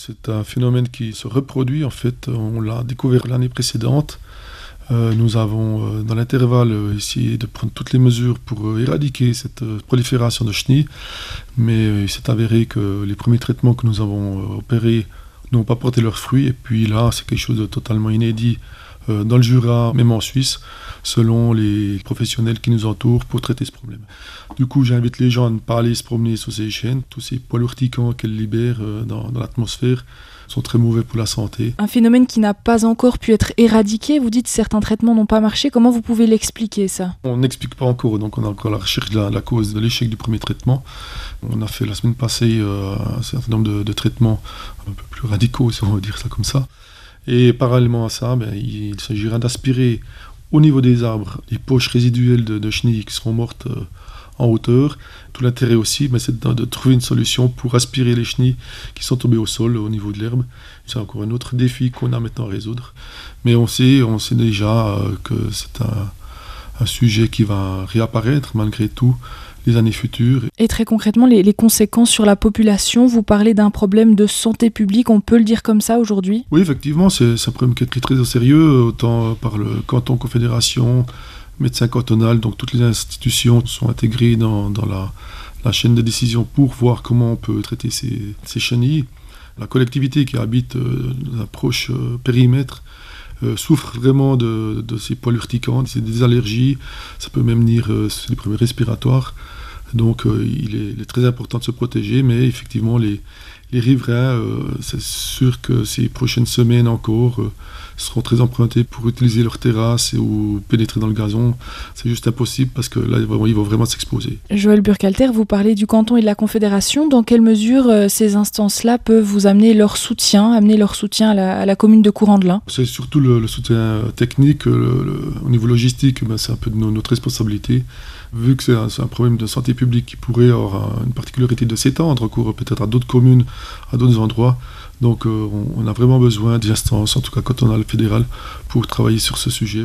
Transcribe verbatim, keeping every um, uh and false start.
C'est un phénomène qui se reproduit. En fait, on l'a découvert l'année précédente. Euh, nous avons, euh, dans l'intervalle, euh, essayé de prendre toutes les mesures pour euh, éradiquer cette euh, prolifération de chenilles. Mais euh, il s'est avéré que les premiers traitements que nous avons euh, opérés n'ont pas porté leurs fruits. Et puis là, c'est quelque chose de totalement inédit euh, dans le Jura, même en Suisse, selon les professionnels qui nous entourent pour traiter ce problème. Du coup, j'invite les gens à ne pas aller se promener sur ces chaînes. Tous ces poils urticants qu'elles libèrent euh, dans, dans l'atmosphère sont très mauvais pour la santé. Un phénomène qui n'a pas encore pu être éradiqué. Vous dites que certains traitements n'ont pas marché. Comment vous pouvez l'expliquer, ça ? On n'explique pas encore, donc on a encore la recherche de la, la cause de l'échec du premier traitement. On a fait la semaine passée euh, un certain nombre de, de traitements un peu plus radicaux, si on veut dire ça comme ça. Et parallèlement à ça, ben, il, il s'agira d'aspirer au niveau des arbres les poches résiduelles de, de chenilles qui seront mortes euh, en hauteur. Tout l'intérêt aussi, ben, c'est de, de trouver une solution pour aspirer les chenilles qui sont tombées au sol au niveau de l'herbe. C'est encore un autre défi qu'on a maintenant à résoudre. Mais on sait, on sait déjà euh, que c'est un, un sujet qui va réapparaître malgré tout les années futures. Et très concrètement, les, les conséquences sur la population, vous parlez d'un problème de santé publique, on peut le dire comme ça aujourd'hui ? Oui, effectivement, c'est, c'est un problème qui est pris très au sérieux, autant par le canton confédération, médecin cantonal, donc toutes les institutions sont intégrées dans, dans la, la chaîne de décision pour voir comment on peut traiter ces, ces chenilles. La collectivité qui habite euh, dans un proche euh, périmètre euh, souffre vraiment de, de ces poils urticants, c'est des allergies, ça peut même venir euh, sur les problèmes respiratoires. Donc euh, il, est, il est très important de se protéger, mais effectivement les, les riverains, euh, c'est sûr que ces prochaines semaines encore euh, seront très empruntées pour utiliser leur terrasse et, ou pénétrer dans le gazon. C'est juste impossible parce que là ils vont, ils vont vraiment s'exposer. Joël Burkhalter, vous parlez du canton et de la Confédération. Dans quelle mesure euh, ces instances-là peuvent vous amener leur soutien, amener leur soutien à la, à la commune de Courant-de-Lin ? C'est surtout le, le soutien technique, le, le, au niveau logistique, ben, c'est un peu de no, notre responsabilité. Vu que c'est un, c'est un problème de santé publique qui pourrait avoir une particularité de s'étendre, recours peut-être à d'autres communes, à d'autres endroits. Donc euh, on, on a vraiment besoin d'instances, en tout cas cantonales, fédérales, pour travailler sur ce sujet.